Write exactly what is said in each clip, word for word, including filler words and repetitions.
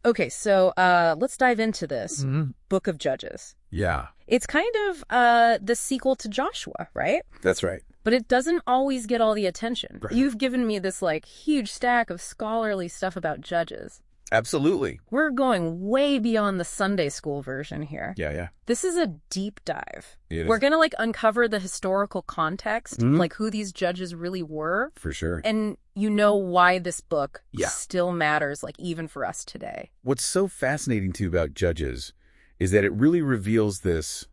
Okay, so uh, let's dive into this. Mm-hmm. Book of Judges. Yeah. It's kind of uh, the sequel to Joshua, right? That's right. But it doesn't always get all the attention. Right. You've given me this, like, huge stack of scholarly stuff about Judges. Absolutely. We're going way beyond the Sunday school version here. Yeah, yeah. This is a deep dive. It is. We're going to, like, uncover the historical context, Mhm. like who these judges really were. For sure. And you know why this book Yeah. still matters, like, even for us today. What's so fascinating, too, about Judges is that it really reveals this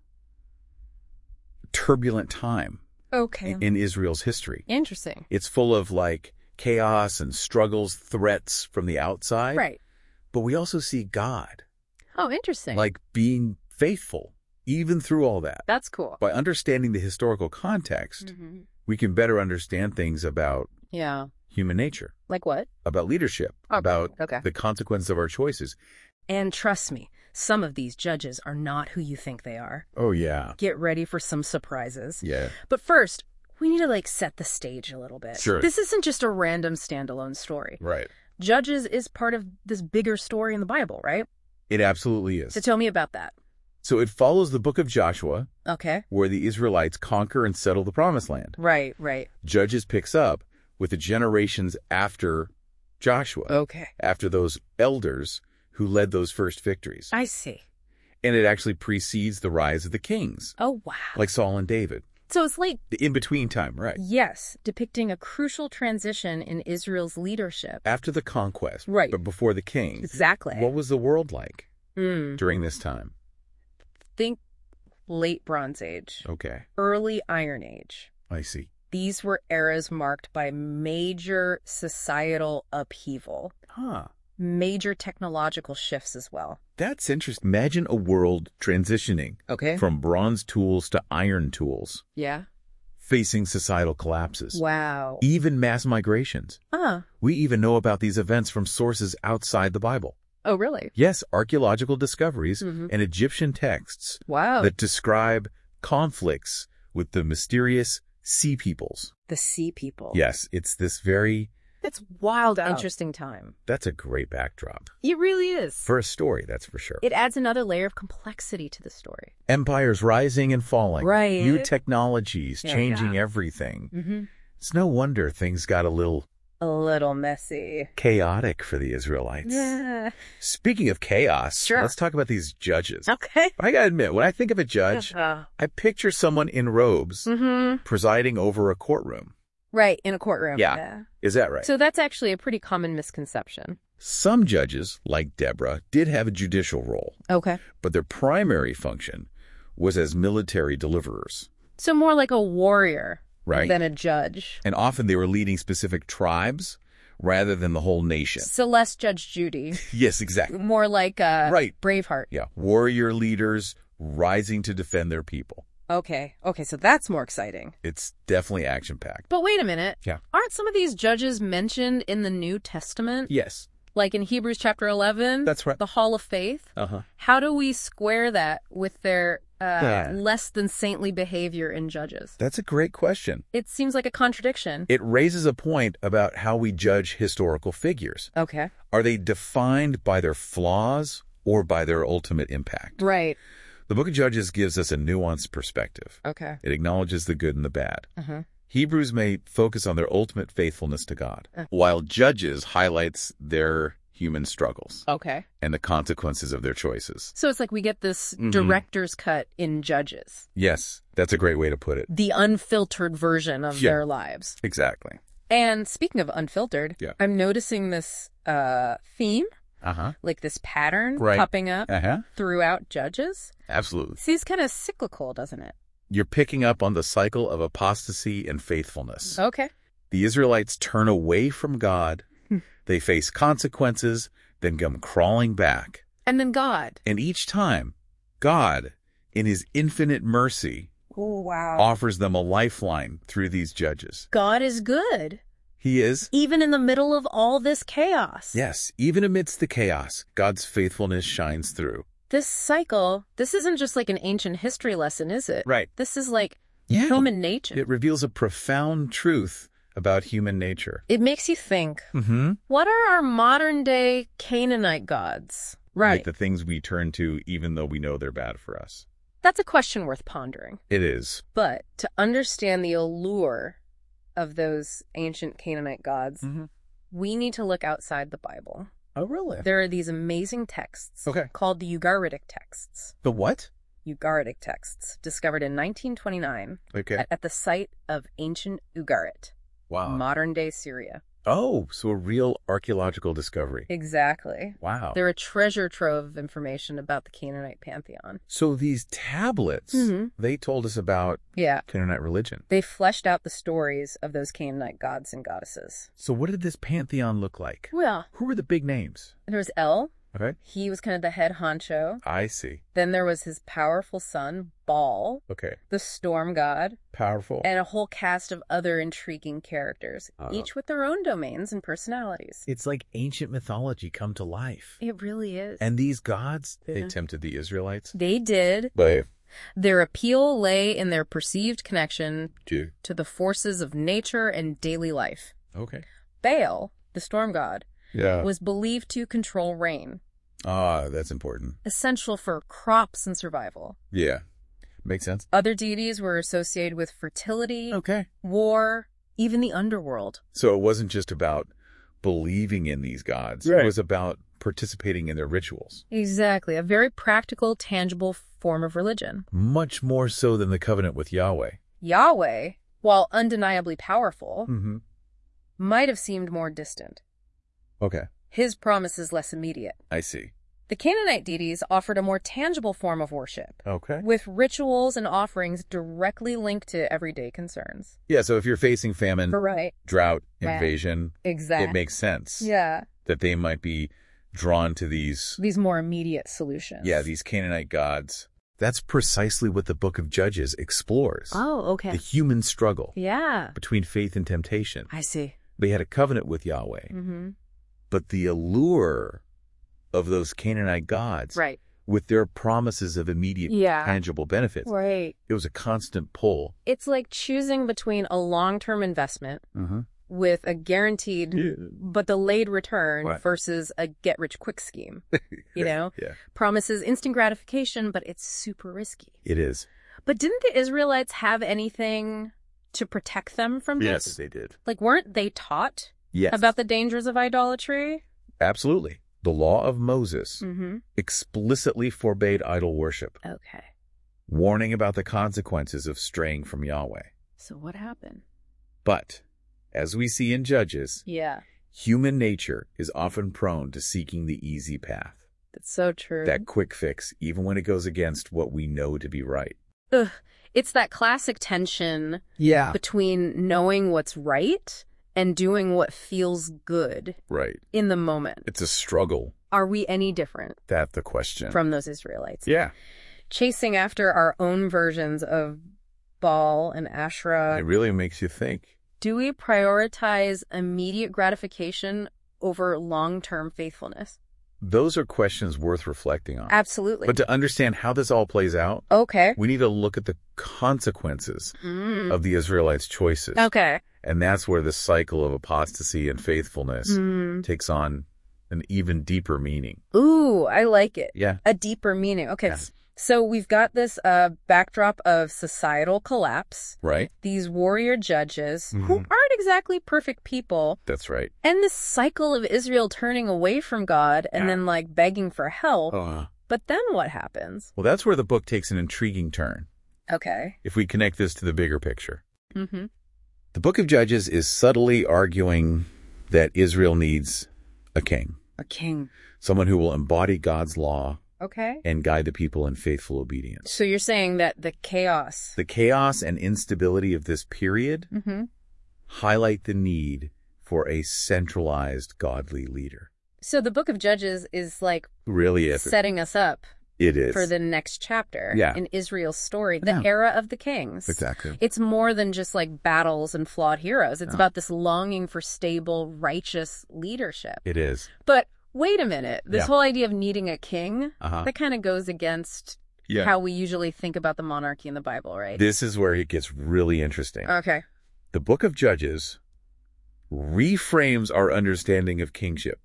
turbulent time Okay. in Israel's history. Interesting. It's full of, like, chaos and struggles, threats from the outside. Right. But we also see God, Oh, interesting. like, being faithful, even through all that. That's cool. By understanding the historical context, Mm-hmm. we can better understand things about Yeah. human nature, Like what? about leadership, Okay. about Okay. the consequences of our choices. And trust me, some of these judges are not who you think they are. Oh, yeah. Get ready for some surprises. Yeah. But first, we need to, like, set the stage a little bit. Sure. This isn't just a random standalone story. Right. Judges is part of this bigger story in the Bible, right? It absolutely is. So tell me about that. So it follows the book of Joshua, Okay. where the Israelites conquer and settle the promised land. Right, right. Judges picks up with the generations after Joshua, Okay. after those elders who led those first victories. I see. And it actually precedes the rise of the kings, Oh, wow. like Saul and David. So it's like, The in-between time, right? yes, depicting a crucial transition in Israel's leadership. After the conquest, Right. but before the kings. Exactly. What was the world like Mm. during this time? Think late Bronze Age, Okay, early Iron Age. I see. These were eras marked by major societal upheaval, Huh. major technological shifts as well. That's interesting. Imagine a world transitioning Okay. from bronze tools to iron tools, Yeah. facing societal collapses, Wow. even mass migrations. Huh. We even know about these events from sources outside the Bible. Oh, really? Yes, archaeological discoveries Mhm. and Egyptian texts Wow. that describe conflicts with the mysterious sea peoples. The Sea People. Yes, it's this very, That's wild. Interesting time. that's a great backdrop. It really is. For a story, that's for sure. It adds another layer of complexity to the story. Empires rising and falling. Right. New technologies Yeah. changing Yeah. everything. Mm-hmm. It's no wonder things got a little A little messy. chaotic for the Israelites. Yeah. Speaking of chaos, Sure. let's talk about these judges. Okay. I gotta admit, when I think of a judge, Uh, I picture someone in robes mm-hmm. presiding over a courtroom. Right, in a courtroom. Yeah. Is that right? So that's actually a pretty common misconception. Some judges, like Deborah, did have a judicial role, Okay. but their primary function was as military deliverers, So more like a warrior right? than a judge. And often they were leading specific tribes rather than the whole nation. So less Judge Judy. Yes, exactly. More like uh, Right. Braveheart. Yeah, warrior leaders rising to defend their people. Okay. Okay, so that's more exciting. It's definitely action-packed. But wait a minute. Yeah. Aren't some of these judges mentioned in the New Testament? Yes, Like in Hebrews chapter eleven? that's right. The Hall of Faith? Uh-huh. How do we square that with their uh, Yeah. less than saintly behavior in Judges? That's a great question. It seems like a contradiction. It raises a point about how we judge historical figures. Okay. Are they defined by their flaws or by their ultimate impact? Right. The Book of Judges gives us a nuanced perspective. Okay. It acknowledges the good and the bad. Uh-huh. Hebrews may focus on their ultimate faithfulness to God, Uh. while Judges highlights their human struggles Okay. and the consequences of their choices. So it's like we get this Mhm. director's cut in Judges, Yes, that's a great way to put it. the unfiltered version of Yeah. their lives. Exactly. And speaking of unfiltered, Yeah. I'm noticing this uh, theme, Uh-huh. like this pattern Right. popping up Uh-huh. throughout Judges. Absolutely. Seems kind of cyclical, doesn't it? You're picking up on the cycle of apostasy and faithfulness. Okay. The Israelites turn away from God. They face consequences, then come crawling back. And then God. And each time, God, in his infinite mercy, Oh, wow. offers them a lifeline through these judges. God is good, He is, even in the middle of all this chaos. yes, even amidst the chaos, God's faithfulness shines through. This cycle, this isn't just like an ancient history lesson, is it? Right. This is like Yeah. human nature. It reveals a profound truth about human nature. It makes you think, Mm-hmm. what are our modern-day Canaanite gods? Right. Like the things we turn to even though we know they're bad for us. That's a question worth pondering. It is. But to understand the allure of those ancient Canaanite gods, Mm-hmm. we need to look outside the Bible. Oh, really? There are these amazing texts Okay. called the Ugaritic texts. The what? Ugaritic texts, discovered in nineteen twenty-nine Okay. at, at the site of ancient Ugarit, Wow. modern-day Syria. Oh, so a real archaeological discovery. Exactly. Wow. They're a treasure trove of information about the Canaanite pantheon. So these tablets, Mhm. they told us about Yeah. Canaanite religion. They fleshed out the stories of those Canaanite gods and goddesses. So what did this pantheon look like? Well, Who were the big names? there was El. Okay. He was kind of the head honcho. I see. Then there was his powerful son, Baal, Okay. the storm god, Powerful. and a whole cast of other intriguing characters, Uh, each with their own domains and personalities. It's like ancient mythology come to life. It really is. And these gods, they Yeah. tempted the Israelites. They did. But Their appeal lay in their perceived connection do. to the forces of nature and daily life. Okay. Baal, the storm god, Yeah. was believed to control rain, Ah, that's important. essential for crops and survival. Yeah. Makes sense. Other deities were associated with fertility, Okay. war, even the underworld. So it wasn't just about believing in these gods. Right. It was about participating in their rituals. Exactly. A very practical, tangible form of religion. Much more so than the covenant with Yahweh. Yahweh, while undeniably powerful, Mm-hmm. might have seemed more distant. Okay. His promise is less immediate. I see. The Canaanite deities offered a more tangible form of worship, Okay. with rituals and offerings directly linked to everyday concerns. Yeah, so if you're facing famine, Right. drought, Right. invasion, Exactly. it makes sense Yeah. that they might be drawn to these, These more immediate solutions. yeah, these Canaanite gods. That's precisely what the book of Judges explores. Oh, okay. The human struggle Yeah. between faith and temptation. I see. They had a covenant with Yahweh, Mm-hmm. but the allure of those Canaanite gods Right. with their promises of immediate Yeah. tangible benefits, Right. it was a constant pull. It's like choosing between a long-term investment Mm-hmm. with a guaranteed Yeah. but delayed return Right. versus a get-rich-quick scheme. You know? Yeah, Promises instant gratification, but it's super risky. it is. But didn't the Israelites have anything to protect them from Yes, this? They did. Like, weren't they taught Yes. about the dangers of idolatry? Absolutely. The law of Moses Mm-hmm. explicitly forbade idol worship, Okay. warning about the consequences of straying from Yahweh. So what happened? But, as we see in Judges, Yeah, human nature is often prone to seeking the easy path, that's so true. that quick fix, even when it goes against what we know to be right. Ugh. It's that classic tension Yeah. between knowing what's right and doing what feels good Right. in the moment. It's a struggle. Are we any different That's the question. from those Israelites? yeah. Chasing after our own versions of Baal and Asherah, It really makes you think. do we prioritize immediate gratification over long-term faithfulness? Those are questions worth reflecting on. Absolutely. But to understand how this all plays out, Okay. we need to look at the consequences Mm. of the Israelites' choices. Okay. And that's where the cycle of apostasy and faithfulness Mm. takes on an even deeper meaning. Ooh, I like it. Yeah. A deeper meaning. Okay. Yeah. So we've got this uh, backdrop of societal collapse, Right? these warrior judges who Mhm. aren't exactly perfect people, That's right. and this cycle of Israel turning away from God and Yeah. then like begging for help. Uh, But then what happens? well, that's where the book takes an intriguing turn, Okay. if we connect this to the bigger picture. Mm-hmm. The book of Judges is subtly arguing that Israel needs a king, A king. someone who will embody God's law Okay. and guide the people in faithful obedience. So you're saying that the chaos. The chaos and instability of this period Mm-hmm. highlight the need for a centralized godly leader. So the book of Judges is like Really is. setting us up It is. for the next chapter Yeah. in Israel's story, the Yeah. era of the kings. Exactly. It's more than just like battles and flawed heroes. It's No. about this longing for stable, righteous leadership. It is. But wait a minute. This Yeah. whole idea of needing a king, Uh-huh. that kind of goes against Yeah. how we usually think about the monarchy in the Bible, right? This is where it gets really interesting. Okay. The book of Judges reframes our understanding of kingship.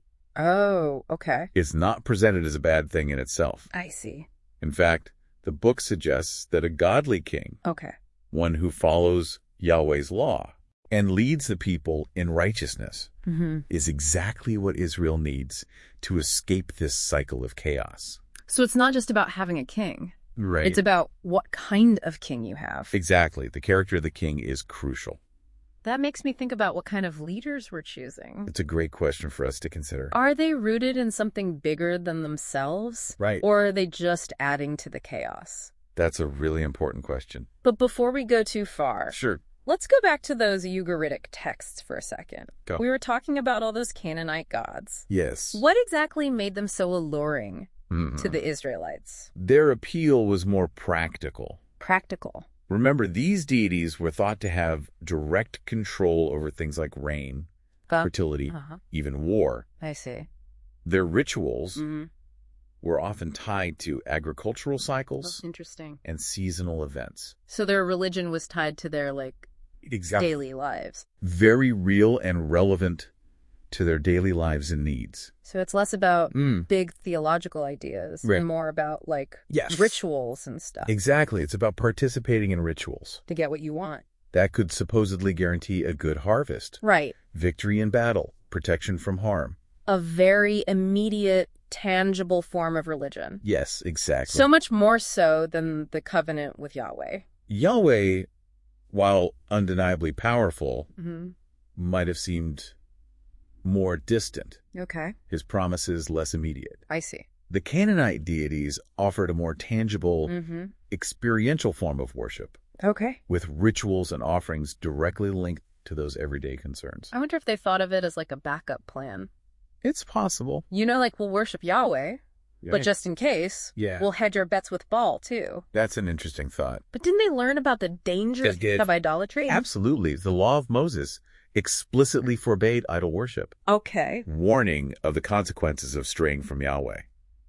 Oh, okay. It's not presented as a bad thing in itself. I see. In fact, the book suggests that a godly king, Okay. one who follows Yahweh's law and leads the people in righteousness, Mm-hmm. is exactly what Israel needs to escape this cycle of chaos. So it's not just about having a king. Right. It's about what kind of king you have. Exactly. The character of the king is crucial. That makes me think about what kind of leaders we're choosing. It's a great question for us to consider. Are they rooted in something bigger than themselves? Right. Or are they just adding to the chaos? That's a really important question. But before we go too far, Sure. let's go back to those Ugaritic texts for a second. Go. We were talking about all those Canaanite gods. Yes. What exactly made them so alluring Mm. to the Israelites? Their appeal was more practical. Practical. Remember, these deities were thought to have direct control over things like rain, Uh, fertility, uh-huh. even war. I see. Their rituals Mm-hmm. were often tied to agricultural That's cycles interesting. and seasonal events. So their religion was tied to their, like, Exactly. daily lives. Very real and relevant to their daily lives and needs. So it's less about Mm. big theological ideas Right. and more about, like, Yes. rituals and stuff Exactly. It's about participating in rituals. to get what you want. That could supposedly guarantee a good harvest, Right. victory in battle, protection from harm. A very immediate, tangible form of religion. Yes, exactly. So much more so than the covenant with Yahweh. Yahweh, while undeniably powerful, Mm-hmm. might have seemed more distant. Okay. His promises less immediate. I see. The Canaanite deities offered a more tangible, Mm-hmm. experiential form of worship, Okay. with rituals and offerings directly linked to those everyday concerns. I wonder if they thought of it as like a backup plan. It's possible. You know, like we'll worship Yahweh, but just in case, Yeah. we'll hedge our bets with Baal too. That's an interesting thought. But didn't they learn about the dangers They did. of idolatry? Absolutely. The law of Moses explicitly forbade idol worship, Okay. warning of the consequences of straying from Yahweh.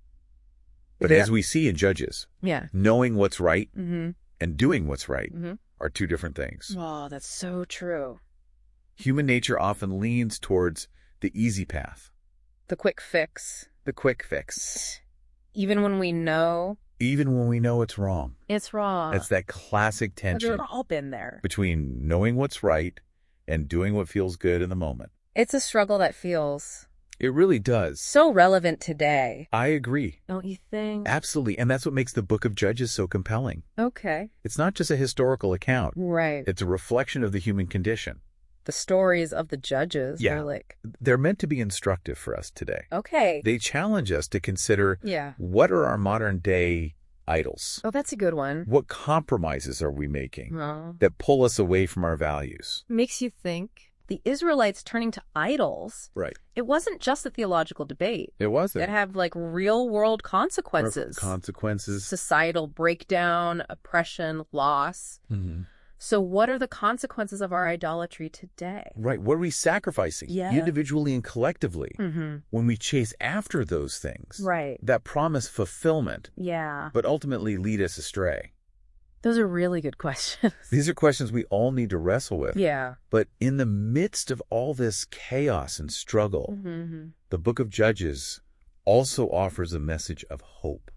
But Yeah. as we see in Judges, Yeah. knowing what's right Mm-hmm. and doing what's right Mm-hmm. are two different things. Oh, that's so true. Human nature often leans towards the easy path, The quick fix. the quick fix, Even when we know even when we know it's wrong. it's wrong. It's that classic We've tension all been there. between knowing what's right and doing what feels good in the moment. It's a struggle that feels It really does. so relevant today. I agree. Don't you think? Absolutely. And that's what makes the book of Judges so compelling. Okay. It's not just a historical account. Right. It's a reflection of the human condition. The stories of the judges Yeah. are like, They're meant to be instructive for us today. okay. They challenge us to consider Yeah. what are our modern day idols? Oh, that's a good one. What compromises are we making Oh. that pull us away from our values? Makes you think the Israelites turning to idols, Right. it wasn't just a theological debate. It wasn't. It had like real world consequences. Consequences. Societal breakdown, oppression, loss. Mhm. So what are the consequences of our idolatry today? Right. What are we sacrificing? Yeah. Individually and collectively. Mm-hmm. When we chase after those things. Right. That promise fulfillment, Yeah. but ultimately lead us astray. Those are really good questions. These are questions we all need to wrestle with. Yeah. But in the midst of all this chaos and struggle, Mm-hmm. the book of Judges also offers a message of hope.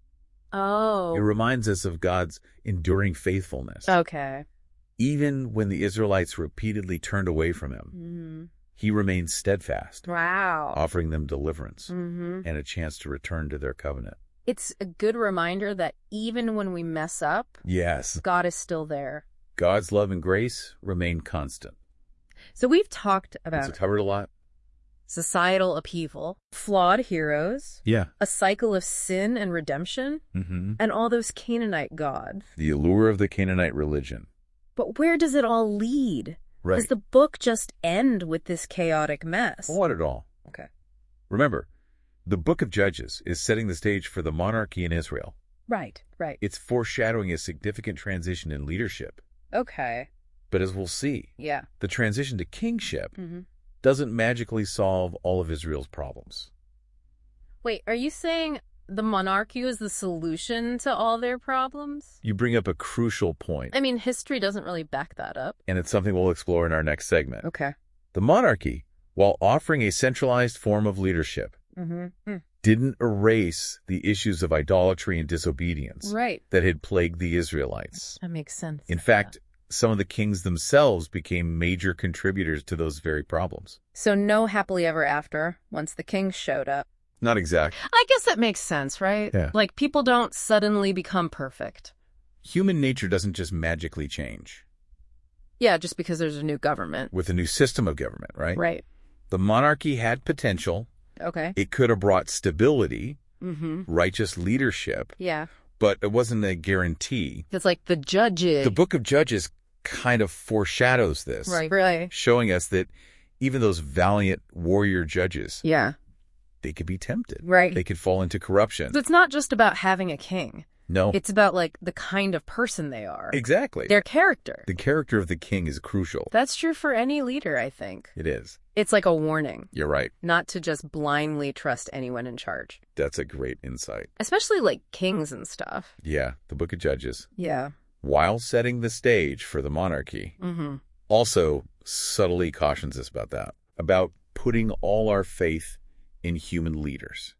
Oh. It reminds us of God's enduring faithfulness. Okay. Even when the Israelites repeatedly turned away from him, Mm-hmm. he remained steadfast, Wow. offering them deliverance Mm-hmm. and a chance to return to their covenant. It's a good reminder that even when we mess up, Yes, God is still there. God's love and grace remain constant. So we've talked It's about covered a lot. societal upheaval, flawed heroes, Yeah. a cycle of sin and redemption, Mm-hmm. and all those Canaanite gods. The allure of the Canaanite religion. But where does it all lead? Right. Does the book just end with this chaotic mess? What at all? Okay. Remember, the book of Judges is setting the stage for the monarchy in Israel. Right, right. It's foreshadowing a significant transition in leadership. Okay. But as we'll see, Yeah. the transition to kingship Mm-hmm. doesn't magically solve all of Israel's problems. Wait, are you saying the monarchy is the solution to all their problems? You bring up a crucial point, I mean, history doesn't really back that up. and it's something we'll explore in our next segment. Okay. The monarchy, while offering a centralized form of leadership, Mm-hmm. didn't erase the issues of idolatry and disobedience Right. that had plagued the Israelites. That makes sense. In fact, some of the kings themselves became major contributors to those very problems. So no happily ever after once the king showed up. Not exactly. I guess that makes sense, right? Yeah. Like, people don't suddenly become perfect. Human nature doesn't just magically change Yeah, just because there's a new government. with a new system of government, right? Right. The monarchy had potential. Okay. It could have brought stability, Mm-hmm. righteous leadership, Yeah. but it wasn't a guarantee. It's like the judges. The book of Judges kind of foreshadows this, Right. Right. showing us that even those valiant warrior judges, Yeah. they could be tempted. Right. They could fall into corruption. So it's not just about having a king. No. It's about, like, the kind of person they are. Exactly. Their character. The character of the king is crucial. That's true for any leader, I think. It is. It's like a warning, You're right. not to just blindly trust anyone in charge. That's a great insight. Especially, like, kings and stuff. Yeah, the book of Judges, Yeah. while setting the stage for the monarchy, Mm-hmm. also subtly cautions us about that, about putting all our faith in human leaders.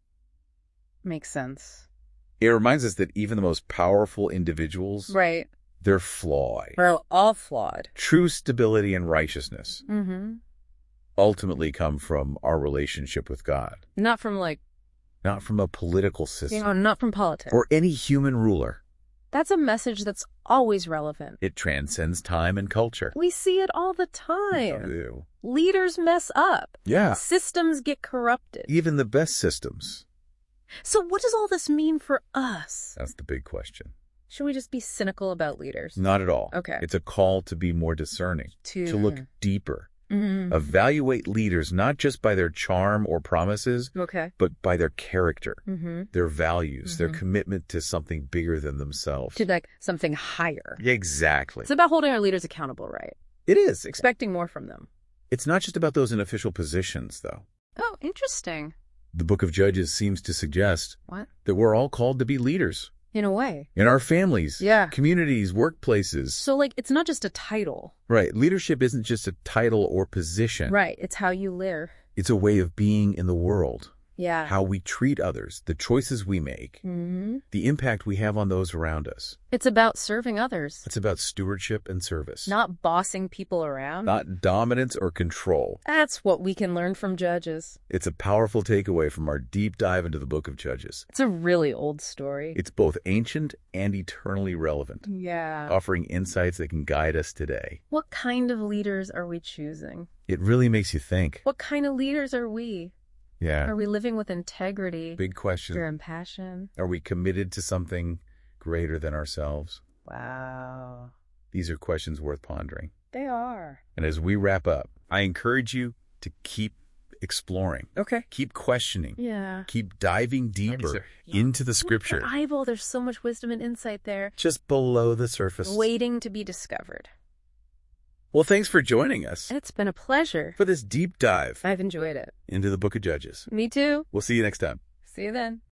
Makes sense. It reminds us that even the most powerful individuals, Right. they're flawed. We're all flawed. True stability and righteousness Mm-hmm. ultimately come from our relationship with God, Not from, like, not from a political you system know, not from politics. or any human ruler. That's a message that's always relevant. It transcends time and culture. We see it all the time. Ew. Leaders mess up. Yeah, Systems get corrupted. even the best systems. So what does all this mean for us? That's the big question. Should we just be cynical about leaders? Not at all. Okay. It's a call to be more discerning, To, to look deeper. Mhm. Evaluate leaders not just by their charm or promises, Okay. but by their character, Mm-hmm. their values, their Mhm. commitment to something bigger than themselves. To, like, something higher. Exactly. It's about holding our leaders accountable, right? It is. Expecting more from them. It's not just about those in official positions, though. Oh, interesting. The book of Judges seems to suggest What? that we're all called to be leaders In a way. in our families, Yeah. communities, workplaces. So, like, it's not just a title. Right. Leadership isn't just a title or position. Right. It's how you live. It's a way of being in the world, Yeah. how we treat others, the choices we make, Mm-hmm. the impact we have on those around us. It's about serving others, It's about stewardship and service, not bossing people around. not dominance or control. That's what we can learn from Judges. It's a powerful takeaway from our deep dive into the book of Judges. It's a really old story. It's both ancient and eternally relevant, Yeah. offering insights that can guide us today. What kind of leaders are we choosing? It really makes you think. What kind of leaders are we? Yeah. Are we living with integrity, Big question. fear, and passion? Are we committed to something greater than ourselves? Wow. These are questions worth pondering. They are. And as we wrap up, I encourage you to keep exploring, Okay. keep questioning, Yeah. keep diving deeper into the scripture, Your eyeball, there's so much wisdom and insight there, just below the surface. waiting to be discovered. Well, thanks for joining us It's been a pleasure. for this deep dive I've enjoyed it. into the book of Judges. Me too. We'll see you next time. See you then.